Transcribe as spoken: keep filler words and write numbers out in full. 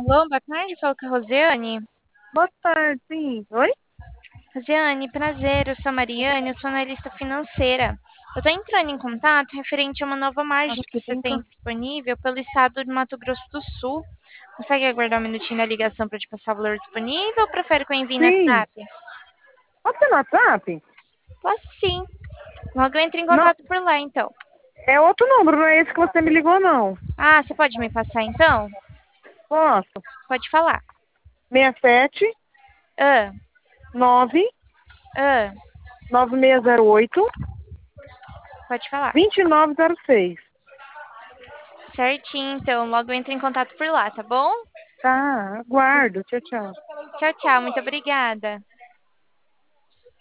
Alô, boa tarde, falo com a Rosiane. Boa tarde, sim. Oi? Rosiane, prazer, eu sou a Mariane, eu sou analista financeira. Eu tô entrando em contato referente a uma nova margem Acho que que você tem. tem ca- disponível pelo estado de Mato Grosso do Sul. Consegue aguardar um minutinho da ligação para te passar o valor disponível ou prefere que eu envie no Sim. WhatsApp? Pode ser no WhatsApp? Posso sim. Logo eu entro em Não, contato por lá, então. é outro número, não é esse que você me ligou, não. Ah, você pode me passar, então? Posso? Pode falar. seis sete Ah, nove ah, nove seis zero oito pode falar. dois nove zero seis. Certinho, então. Logo eu entro em contato por lá, tá bom? Tá, aguardo. Tchau, tchau. Tchau, tchau. Muito obrigada.